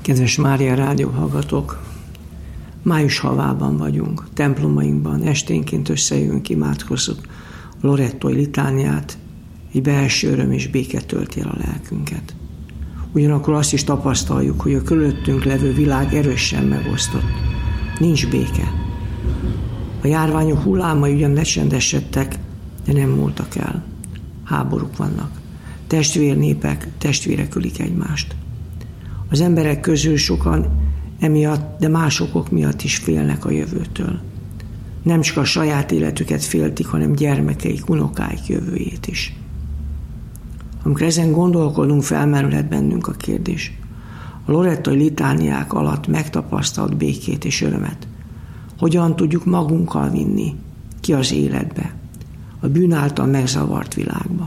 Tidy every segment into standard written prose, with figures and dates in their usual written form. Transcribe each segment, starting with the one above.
Kedves Mária Rádió hallgatók! Május havában vagyunk, templomainkban esténként összejövünk, imádkozzuk a lorettoi litániát, egy belső öröm és béke tölti el a lelkünket. Ugyanakkor azt is tapasztaljuk, hogy a körülöttünk levő világ erősen megosztott. Nincs béke. A járványok hullámai ugyan lecsendesedtek, de nem múltak el. Háborúk vannak. Testvérnépek, testvérek ölik egymást. Az emberek közül sokan emiatt, de más okok miatt is félnek a jövőtől. Nem csak a saját életüket féltik, hanem gyermekeik, unokáik jövőjét is. Amikor ezen gondolkodunk, felmerülhet bennünk a kérdés. A lorettai litániák alatt megtapasztalt békét és örömet hogyan tudjuk magunkkal vinni ki az életbe, a bűn által megzavart világba?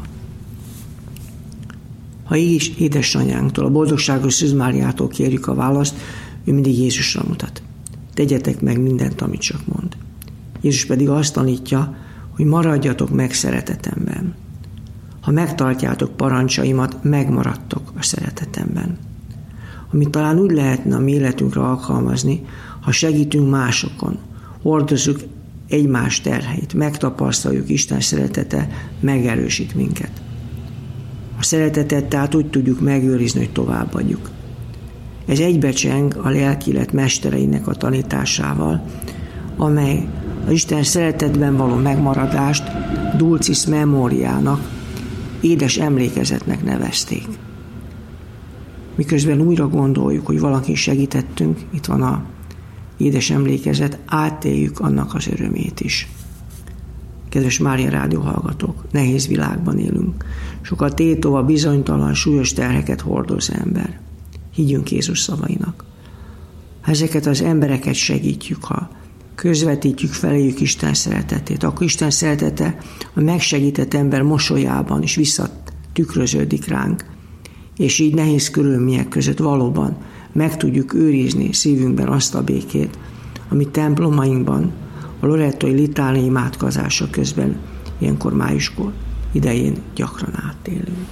Ha így is édesanyánktól, a boldogságos Szűz Máriától kérjük a választ, ő mindig Jézusra mutat. Tegyetek meg mindent, amit csak mond. Jézus pedig azt tanítja, hogy maradjatok meg szeretetemben. Ha megtartjátok parancsaimat, megmaradtok a szeretetemben. Amit talán úgy lehetne a mi életünkre alkalmazni, ha segítünk másokon, hordozzuk egymás terheit, megtapasztaljuk Isten szeretete, megerősít minket. A szeretetet tehát úgy tudjuk megőrizni, hogy továbbadjuk. Ez egybecseng a lelkiélet mestereinek a tanításával, amely az Isten szeretetben való megmaradást dulcis memoriának, édes emlékezetnek nevezték. Miközben újra gondoljuk, hogy valakin segítettünk, itt van a édes emlékezet, átéljük annak az örömét is. Kedves Mária Rádió hallgatók, nehéz világban élünk. Sokat tétova, bizonytalan, súlyos terheket hordoz ember. Higgyünk Jézus szavainak. Ha ezeket az embereket segítjük, ha közvetítjük feléjük Isten szeretetét, akkor Isten szeretete a megsegített ember mosolyában is visszatükröződik ránk, és így nehéz körülmények között valóban meg tudjuk őrizni szívünkben azt a békét, amit templomainkban, a lorettai litánia imádkozása közben, ilyenkor májuskor idején gyakran átélünk.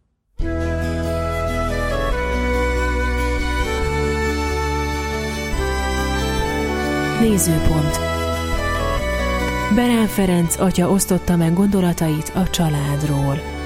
Nézőpont. Berán Ferenc atya osztotta meg gondolatait a családról.